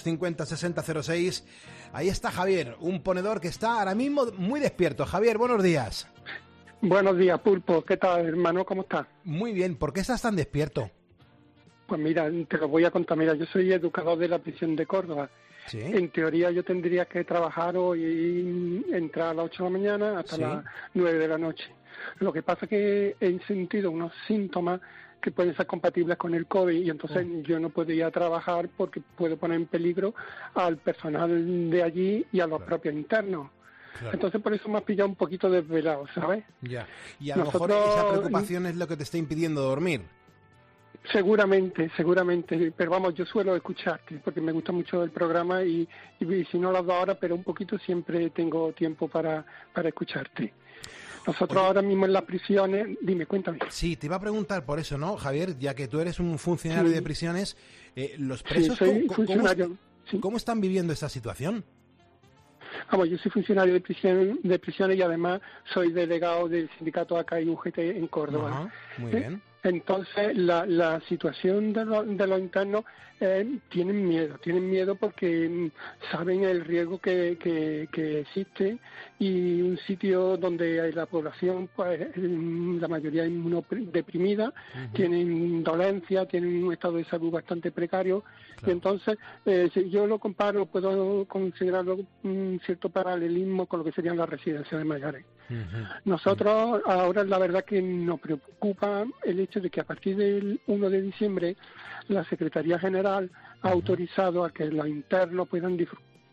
950-6006. Ahí está Javier, un ponedor que está ahora mismo muy despierto. Javier, buenos días. Buenos días, Pulpo. ¿Qué tal, hermano? ¿Cómo estás? Muy bien. ¿Por qué estás tan despierto? Pues mira, te lo voy a contar. Mira, yo soy educador de la prisión de Córdoba. ¿Sí? En teoría yo tendría que trabajar hoy y entrar a las 8 de la mañana hasta ¿Sí? las 9 de la noche. Lo que pasa es que he sentido unos síntomas que pueden ser compatibles con el COVID y entonces yo no podría trabajar porque puedo poner en peligro al personal de allí y a los propios internos. Claro. Entonces por eso me has pillado un poquito desvelado, ¿sabes? Ya. Y a lo mejor esa preocupación es lo que te está impidiendo dormir. Seguramente, pero vamos, yo suelo escucharte porque me gusta mucho el programa y si no lo hago ahora, pero un poquito siempre tengo tiempo para escucharte. Nosotros ahora mismo en las prisiones, dime, cuéntame. Sí, te iba a preguntar por eso, ¿no, Javier? Ya que tú eres un funcionario de prisiones, los presos, Sí, soy funcionario. ¿cómo están viviendo esta situación? Vamos, yo soy funcionario de prisiones y además soy delegado del sindicato ACAI UGT en Córdoba. Ajá, muy bien. Entonces, la situación de los internos tienen miedo porque saben el riesgo que existe y un sitio donde la población, pues la mayoría es inmunodeprimida, tienen dolencia, tienen un estado de salud bastante precario. Claro. Y entonces, si yo lo comparo, puedo considerarlo un cierto paralelismo con lo que serían las residencias de mayores. Nosotros ahora la verdad que nos preocupa el hecho de que a partir del 1 de diciembre la Secretaría General ha autorizado a que los internos puedan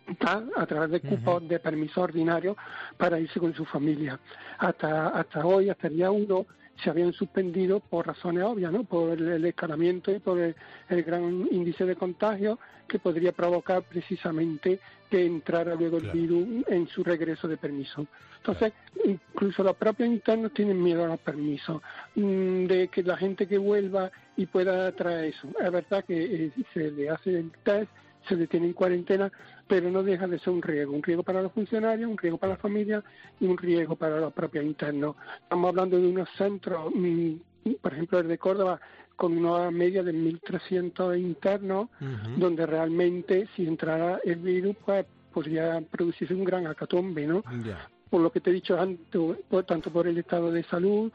a través de cupos de permiso ordinario para irse con su familia. Hasta hoy, hasta el día 1, se habían suspendido por razones obvias, ¿no? Por el escalamiento y por el gran índice de contagio que podría provocar precisamente que entrara luego el virus en su regreso de permiso. Entonces, incluso los propios internos tienen miedo a los permisos, de que la gente que vuelva y pueda traer eso. Es verdad que se le hace el test, se le tiene en cuarentena, pero no deja de ser un riesgo para los funcionarios, un riesgo para la familia y un riesgo para los propios internos. Estamos hablando de unos centros, por ejemplo el de Córdoba, con una media de 1.300 internos, donde realmente si entrara el virus, pues podría producirse un gran hecatombe, ¿no? Por lo que te he dicho antes, tanto por el estado de salud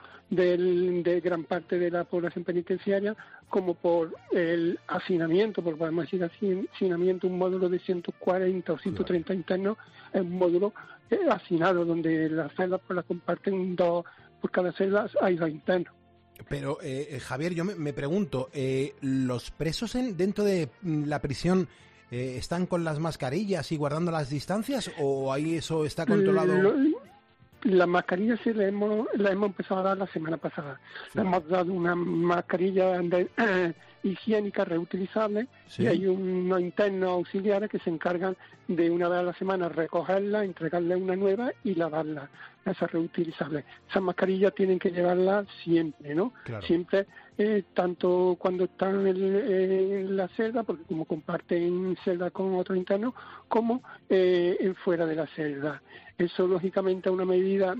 de gran parte de la población penitenciaria, como por el hacinamiento, porque podemos decir hacinamiento, un módulo de 140 o 130 internos, es un módulo hacinado, donde las celdas pues las comparten dos, por cada celda hay 2 internos. Pero, Javier, yo me pregunto, ¿los presos dentro de la prisión están con las mascarillas y guardando las distancias o ahí eso está controlado? Las mascarillas sí las hemos empezado a dar la semana pasada. Le hemos dado una mascarilla higiénica reutilizable y hay unos internos auxiliares que se encargan de una vez a la semana recogerla, entregarle una nueva y lavarla, esa reutilizable. Esas mascarillas tienen que llevarlas siempre, ¿no? Claro. Siempre, tanto cuando están en la celda, porque como comparten celda con otros internos, como fuera de la celda. Eso lógicamente es una medida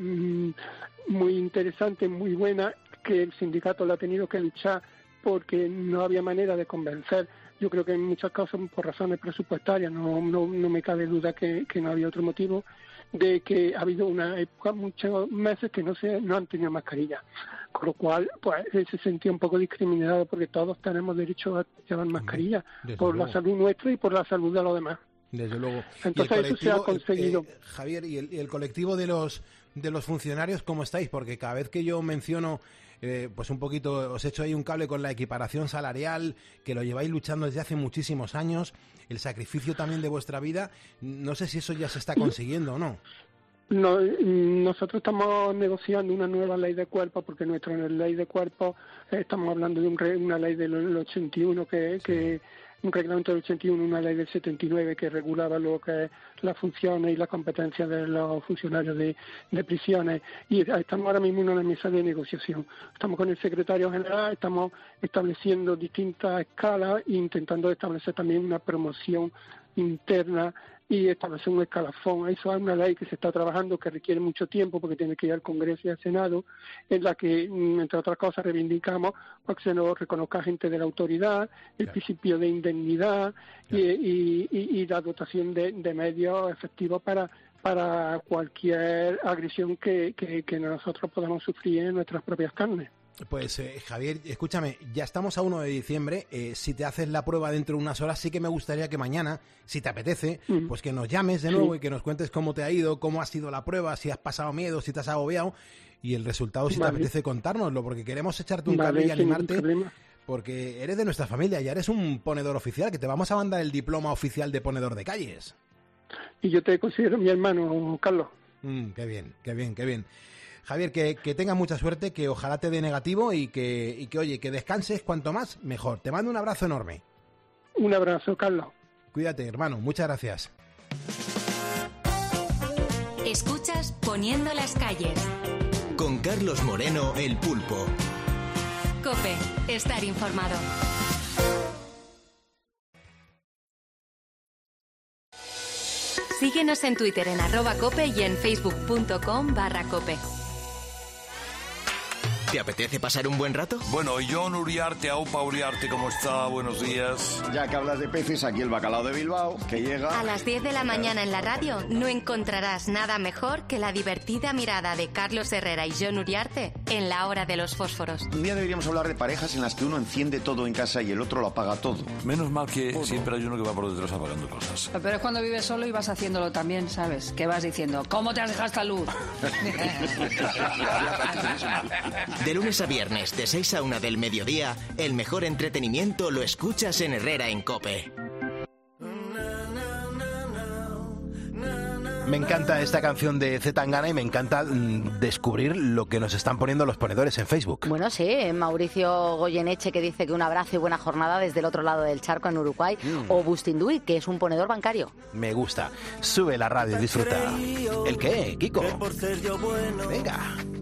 muy interesante, muy buena, que el sindicato la ha tenido que luchar porque no había manera de convencer. Yo creo que en muchos casos por razones presupuestarias, no me cabe duda que no había otro motivo, de que ha habido una época, muchos meses que no han tenido mascarilla, con lo cual pues se sentía un poco discriminado porque todos tenemos derecho a llevar mascarilla por la salud nuestra y por la salud de los demás. Desde luego. Entonces eso se ha conseguido. Javier, ¿y el colectivo de los funcionarios cómo estáis? Porque cada vez que yo menciono, pues un poquito, os echo ahí un cable con la equiparación salarial, que lo lleváis luchando desde hace muchísimos años, el sacrificio también de vuestra vida, no sé si eso ya se está consiguiendo o no. No, nosotros estamos negociando una nueva ley de cuerpo, porque nuestra ley de cuerpo, estamos hablando de una ley del 81 que un reglamento del 81, una ley del 79 que regulaba lo que es las funciones y las competencias de los funcionarios de prisiones, y estamos ahora mismo en una mesa de negociación. Estamos con el secretario general, estamos estableciendo distintas escalas e intentando establecer también una promoción interna y establecer un escalafón. Eso es una ley que se está trabajando, que requiere mucho tiempo porque tiene que ir al Congreso y al Senado, en la que, entre otras cosas, reivindicamos que se nos reconozca gente de la autoridad, el principio de indemnidad y la dotación de medios efectivos para cualquier agresión que nosotros podamos sufrir en nuestras propias carnes. Pues Javier, escúchame, ya estamos a 1 de diciembre, si te haces la prueba dentro de unas horas, sí que me gustaría que mañana, si te apetece, pues que nos llames de nuevo y que nos cuentes cómo te ha ido, cómo ha sido la prueba, si has pasado miedo, si te has agobiado, y el resultado si te apetece contárnoslo, porque queremos echarte un cable y animarte, porque eres de nuestra familia, ya eres un ponedor oficial, que te vamos a mandar el diploma oficial de ponedor de calles. Y yo te considero mi hermano, Carlos. Qué bien, qué bien, qué bien. Javier, que tengas mucha suerte, que ojalá te dé negativo y que oye, que descanses cuanto más, mejor. Te mando un abrazo enorme. Un abrazo, Carlos. Cuídate, hermano. Muchas gracias. Escuchas Poniendo las calles. Con Carlos Moreno, el Pulpo. COPE. Estar informado. Síguenos en Twitter en @cope y en facebook.com/cope. ¿Te apetece pasar un buen rato? Bueno, Jon Uriarte, Aupa Uriarte, ¿cómo está? Buenos días. Ya que hablas de peces, aquí el bacalao de Bilbao, que llega... A las 10 de la mañana en la radio no encontrarás nada mejor que la divertida mirada de Carlos Herrera y Jon Uriarte en La Hora de los Fósforos. Un día deberíamos hablar de parejas en las que uno enciende todo en casa y el otro lo apaga todo. Menos mal que siempre hay uno que va por detrás apagando cosas. Pero es cuando vives solo y vas haciéndolo también, ¿sabes? Que vas diciendo, ¿cómo te has dejado esta luz? De lunes a viernes, de 6 a 1 del mediodía, el mejor entretenimiento lo escuchas en Herrera en COPE. Me encanta esta canción de C. Tangana y me encanta descubrir lo que nos están poniendo los ponedores en Facebook. Bueno, sí, Mauricio Goyeneche, que dice que un abrazo y buena jornada desde el otro lado del charco en Uruguay, o Bustinduy, que es un ponedor bancario. Me gusta. Sube la radio y disfruta. ¿El qué, Kiko? Venga.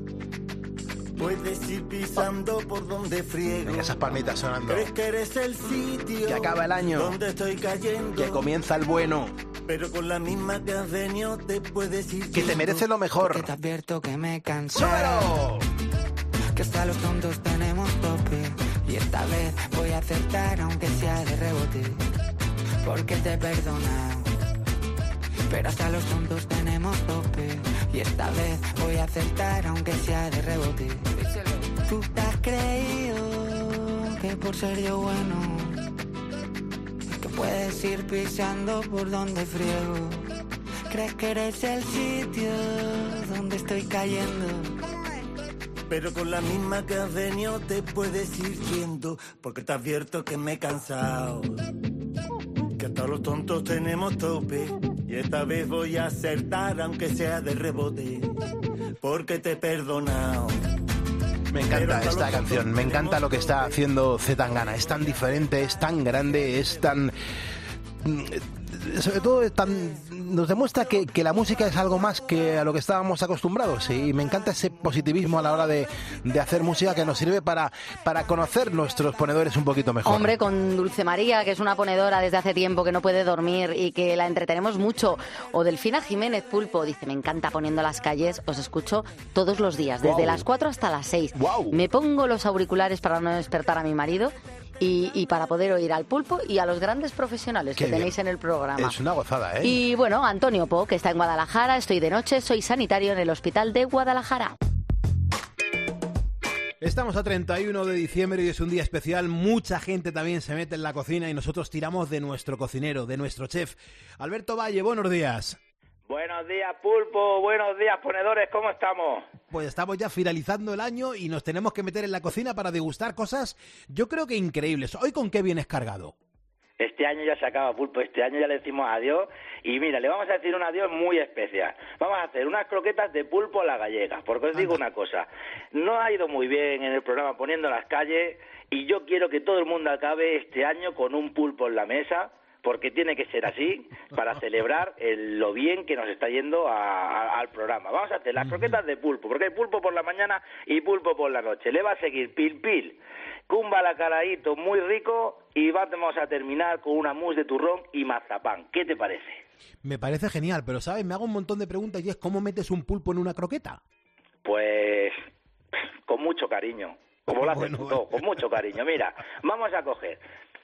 Puedes ir pisando por donde friego. Venga, esas palmitas sonando. Crees que eres el sitio que acaba el año, donde estoy cayendo, que comienza el bueno, pero con la misma que has venido te puedes ir. Que te mereces lo mejor. Porque te advierto que me canso. ¡Súbelo! Que hasta los tontos tenemos tope. Y esta vez voy a acertar aunque sea de rebote. Porque te he perdonado. Pero hasta los tontos tenemos tope. Y esta vez voy a acertar aunque sea de rebote. Tú te has creído que por ser yo bueno, que puedes ir pisando por donde friego. Crees que eres el sitio donde estoy cayendo, pero con la misma que has venido te puedes ir yendo. Porque te advierto que me he cansado, que hasta los tontos tenemos tope. Y esta vez voy a acertar aunque sea de rebote. Porque te he perdonado. Me encanta esta canción, me encanta lo que está haciendo C. Tangana. Es tan diferente, es tan grande, es tan... sobre todo nos demuestra que la música es algo más que a lo que estábamos acostumbrados, y me encanta ese positivismo a la hora de hacer música que nos sirve para conocer nuestros ponedores un poquito mejor. Hombre, con Dulce María, que es una ponedora desde hace tiempo que no puede dormir y que la entretenemos mucho, o Delfina Jiménez Pulpo, dice, me encanta Poniendo las calles, os escucho todos los días, desde las 4 hasta las 6. Me pongo los auriculares para no despertar a mi marido y para poder oír al Pulpo y a los grandes profesionales que tenéis en el programa. Es una gozada, ¿eh? Y bueno, Antonio Po, que está en Guadalajara, estoy de noche, soy sanitario en el Hospital de Guadalajara. Estamos a 31 de diciembre y es un día especial. Mucha gente también se mete en la cocina y nosotros tiramos de nuestro cocinero, de nuestro chef. Alberto Valle, buenos días. Buenos días, Pulpo. Buenos días, ponedores. ¿Cómo estamos? Pues estamos ya finalizando el año y nos tenemos que meter en la cocina para degustar cosas, yo creo que increíbles. ¿Hoy con qué vienes cargado? Este año ya se acaba, Pulpo. Este año ya le decimos adiós. Y mira, le vamos a decir un adiós muy especial. Vamos a hacer unas croquetas de pulpo a la gallega. Porque os digo una cosa. No ha ido muy bien en el programa Poniendo las calles. Y yo quiero que todo el mundo acabe este año con un pulpo en la mesa. Porque tiene que ser así para celebrar lo bien que nos está yendo al programa. Vamos a hacer las croquetas de pulpo, porque hay pulpo por la mañana y pulpo por la noche. Le va a seguir pil pil, cumba la caraíto muy rico y vamos a terminar con una mousse de turrón y mazapán. ¿Qué te parece? Me parece genial, pero ¿sabes? Me hago un montón de preguntas y es ¿cómo metes un pulpo en una croqueta? Pues con mucho cariño, como lo haces tú todo, con mucho cariño. Mira, vamos a coger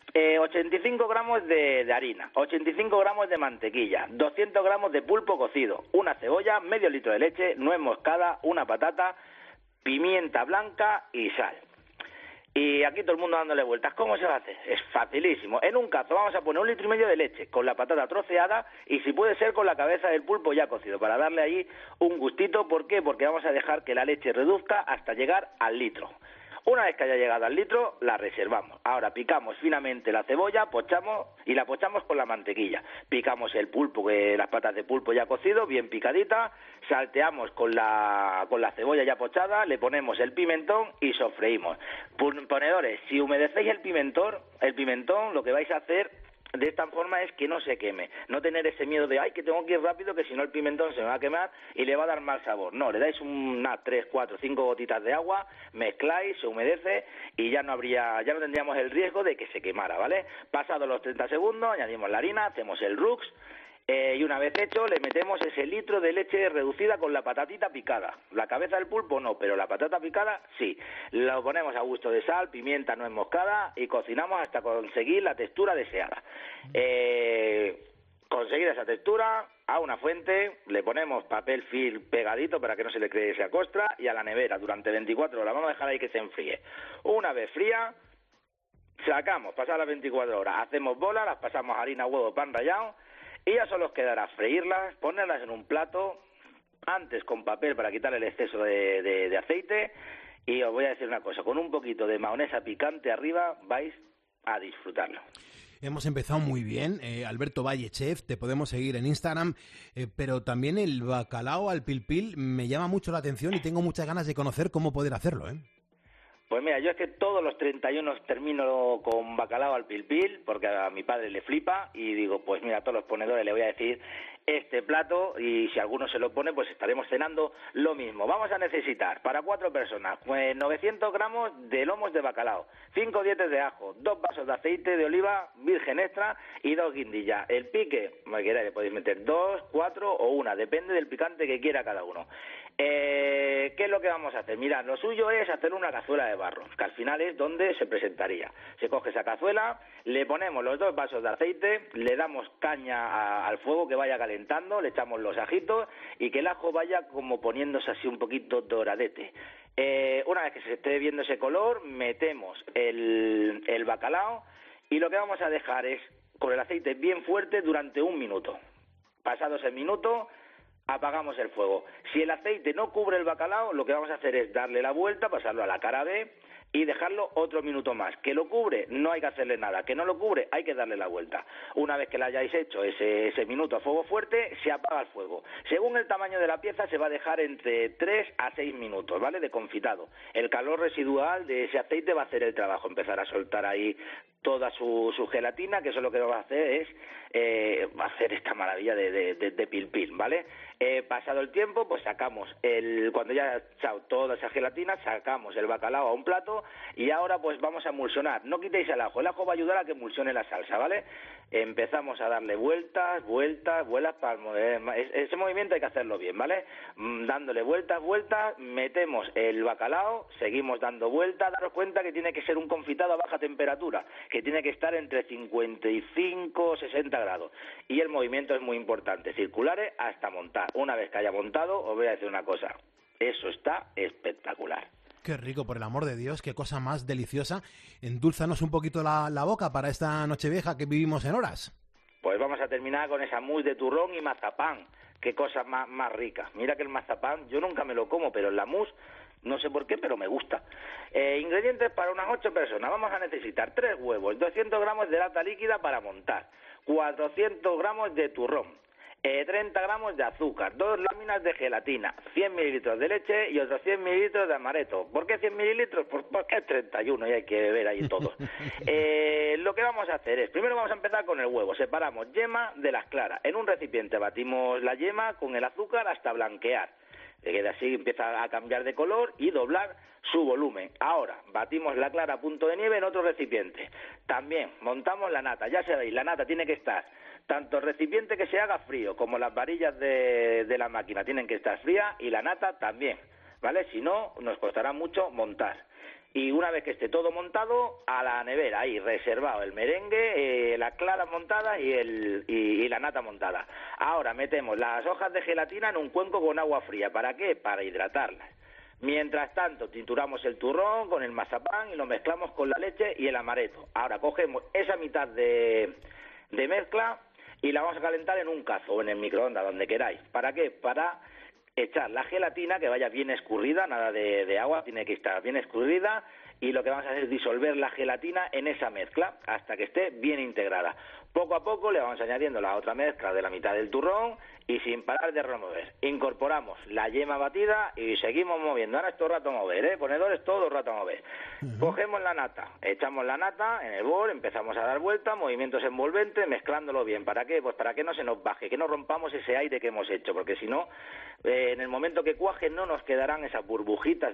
85 gramos de harina, 85 gramos de mantequilla, 200 gramos de pulpo cocido, una cebolla, medio litro de leche, nuez moscada, una patata, pimienta blanca y sal. Y aquí todo el mundo dándole vueltas. ¿Cómo se va a hacer? Es facilísimo. En un cazo vamos a poner 1,5 litros de leche con la patata troceada y si puede ser con la cabeza del pulpo ya cocido para darle ahí un gustito. ¿Por qué? Porque vamos a dejar que la leche reduzca hasta llegar al litro. Una vez que haya llegado al litro, la reservamos. Ahora picamos finamente la cebolla, pochamos y la pochamos con la mantequilla. Picamos el pulpo, las patas de pulpo ya cocido, bien picadita, salteamos con la cebolla ya pochada, le ponemos el pimentón y sofreímos. Ponedores, si humedecéis el pimentón, lo que vais a hacer de esta forma es que no se queme, no tener ese miedo de ay, que tengo que ir rápido, que si no el pimentón se me va a quemar y le va a dar mal sabor. No, le dais unas 3, 4, 5 gotitas de agua, mezcláis, se humedece y ya no tendríamos el riesgo de que se quemara, ¿vale? Pasados los 30 segundos, añadimos la harina, hacemos el rux y una vez hecho le metemos ese litro de leche reducida con la patatita picada. La cabeza del pulpo no, pero la patata picada sí. Lo ponemos a gusto de sal, pimienta, nuez moscada y cocinamos hasta conseguir la textura deseada. Conseguida esa textura, a una fuente le ponemos papel film pegadito para que no se le cree esa costra y a la nevera durante 24 horas. Vamos a dejar ahí que se enfríe. Una vez fría, sacamos, pasadas las 24 horas, hacemos bolas, las pasamos a harina, huevo, pan rallado y ya solo os quedará freírlas, ponerlas en un plato, antes con papel para quitar el exceso de aceite y os voy a decir una cosa, con un poquito de mayonesa picante arriba vais a disfrutarlo. hemos empezado muy bien. Alberto Valle, chef, te podemos seguir en Instagram, pero también el bacalao al pil pil me llama mucho la atención y tengo muchas ganas de conocer cómo poder hacerlo, ¿eh? Pues mira, yo es que todos los 31 termino con bacalao al pil pil, porque a mi padre le flipa, y digo, pues mira, a todos los ponedores le voy a decir este plato, y si alguno se lo pone, pues estaremos cenando lo mismo. Vamos a necesitar, para 4 personas, pues 900 gramos de lomos de bacalao, 5 dientes de ajo, 2 vasos de aceite de oliva virgen extra y 2 guindillas. El pique, como queráis, le podéis meter 2, 4 o 1, depende del picante que quiera cada uno. ¿Qué es lo que vamos a hacer? Mirad, lo suyo es hacer una cazuela de barro, que al final es donde se presentaría. Se coge esa cazuela, le ponemos los 2 vasos de aceite, le damos caña al fuego que vaya calentando, le echamos los ajitos y que el ajo vaya como poniéndose así un poquito doradete. Una vez que se esté viendo ese color, metemos el bacalao y lo que vamos a dejar es con el aceite bien fuerte durante 1 minuto. Pasado ese minuto, apagamos el fuego. Si el aceite no cubre el bacalao, lo que vamos a hacer es darle la vuelta, pasarlo a la cara B y dejarlo otro minuto más. ¿Que lo cubre? No hay que hacerle nada. ¿Que no lo cubre? Hay que darle la vuelta. Una vez que le hayáis hecho ese minuto a fuego fuerte, se apaga el fuego. Según el tamaño de la pieza, se va a dejar entre 3 a 6 minutos, ¿vale? De confitado. El calor residual de ese aceite va a hacer el trabajo, empezar a soltar ahí toda su gelatina, que eso lo que va a hacer es hacer esta maravilla de pil pil, ¿vale? Pasado el tiempo, pues sacamos cuando ya ha echado toda esa gelatina, sacamos el bacalao a un plato y ahora pues vamos a emulsionar. No quitéis el ajo va a ayudar a que emulsione la salsa, ¿vale? Empezamos a darle vueltas para mover. Ese movimiento hay que hacerlo bien, ¿vale? Dándole vueltas, metemos el bacalao, seguimos dando vueltas. Daros cuenta que tiene que ser un confitado a baja temperatura, que tiene que estar entre 55 y 60 grados. Y el movimiento es muy importante, circulares hasta montar. Una vez que haya montado, os voy a decir una cosa, eso está espectacular. Qué rico, por el amor de Dios, qué cosa más deliciosa. Endúlzanos un poquito la boca para esta Nochevieja que vivimos en horas. Pues vamos a terminar con esa mousse de turrón y mazapán. Qué cosa más rica. Mira que el mazapán, yo nunca me lo como, pero la mousse, no sé por qué, pero me gusta. Ingredientes para unas 8 personas. Vamos a necesitar 3 huevos, 200 gramos de lata líquida para montar, 400 gramos de turrón, 30 gramos de azúcar, 2 láminas de gelatina, 100 mililitros de leche y otros 100 mililitros de amaretto. ¿Por qué 100 mililitros? Pues porque es 31 y hay que beber ahí todos. Lo que vamos a hacer es, primero vamos a empezar con el huevo. Separamos yema de las claras. En un recipiente batimos la yema con el azúcar hasta blanquear. Que así empieza a cambiar de color y doblar su volumen. Ahora, batimos la clara a punto de nieve en otro recipiente. También montamos la nata. Ya sabéis, la nata tiene que estar tanto el recipiente que se haga frío como las varillas de la máquina tienen que estar frías y la nata también, ¿vale? Si no, nos costará mucho montar. Y una vez que esté todo montado, a la nevera, ahí reservado el merengue, las claras montadas y la nata montada. Ahora metemos las hojas de gelatina en un cuenco con agua fría. ¿Para qué? Para hidratarlas. Mientras tanto, trituramos el turrón con el mazapán y lo mezclamos con la leche y el amaretto. Ahora cogemos esa mitad de mezcla y la vamos a calentar en un cazo o en el microondas, donde queráis. ¿Para qué? Para echar la gelatina que vaya bien escurrida, nada de agua, tiene que estar bien escurrida, y lo que vamos a hacer es disolver la gelatina en esa mezcla hasta que esté bien integrada. Poco a poco le vamos añadiendo la otra mezcla de la mitad del turrón y sin parar de remover. Incorporamos la yema batida y seguimos moviendo. Ahora es todo el rato a mover, ponedores todo el rato a mover. Cogemos la nata, echamos la nata en el bol, empezamos a dar vueltas, movimientos envolventes, mezclándolo bien. ¿Para qué? Pues para que no se nos baje, que no rompamos ese aire que hemos hecho, porque si no, en el momento que cuaje no nos quedarán esas burbujitas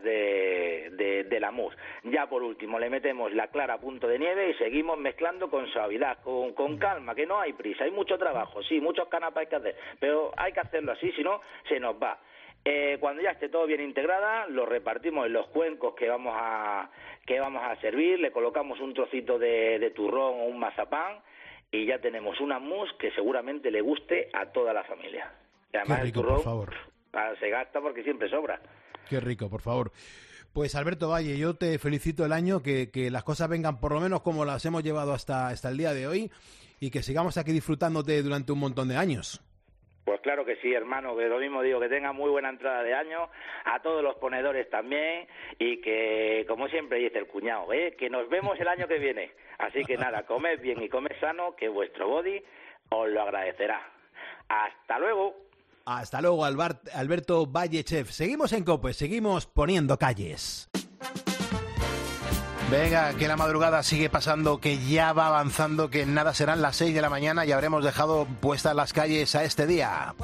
de la mousse. Ya por último le metemos la clara a punto de nieve y seguimos mezclando con suavidad, con calma, que no hay prisa, hay mucho trabajo, sí, muchos canapés que hacer, pero hay que hacerlo así, si no, se nos va. Cuando ya esté todo bien integrada, lo repartimos en los cuencos que vamos a servir, le colocamos un trocito de turrón o un mazapán y ya tenemos una mousse que seguramente le guste a toda la familia. Y además Qué rico, el turrón por favor. Se gasta porque siempre sobra. Qué rico, por favor. Pues Alberto Valle, yo te felicito el año, que las cosas vengan por lo menos como las hemos llevado hasta el día de hoy y que sigamos aquí disfrutándote durante un montón de años. Pues claro que sí, hermano, que lo mismo digo, que tenga muy buena entrada de año, a todos los ponedores también, y que, como siempre dice el cuñado, que nos vemos el año que viene. Así que nada, comed bien y comed sano, que vuestro body os lo agradecerá. ¡Hasta luego! Hasta luego, Alberto Valle Chef. Seguimos en COPE, seguimos poniendo calles. Venga, que la madrugada sigue pasando, que ya va avanzando, que nada serán las 6 de la mañana y habremos dejado puestas las calles a este día.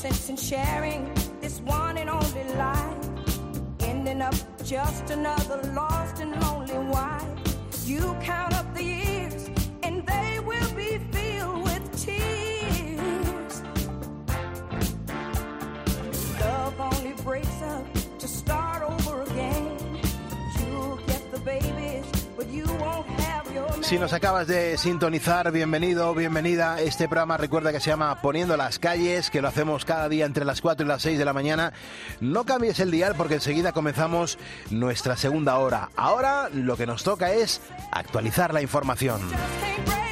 Si nos acabas de sintonizar, bienvenido, bienvenida. Este programa, recuerda que se llama Poniendo las calles, que lo hacemos cada día entre las 4 y las 6 de la mañana. No cambies el dial porque enseguida comenzamos nuestra segunda hora. Ahora lo que nos toca es actualizar la información.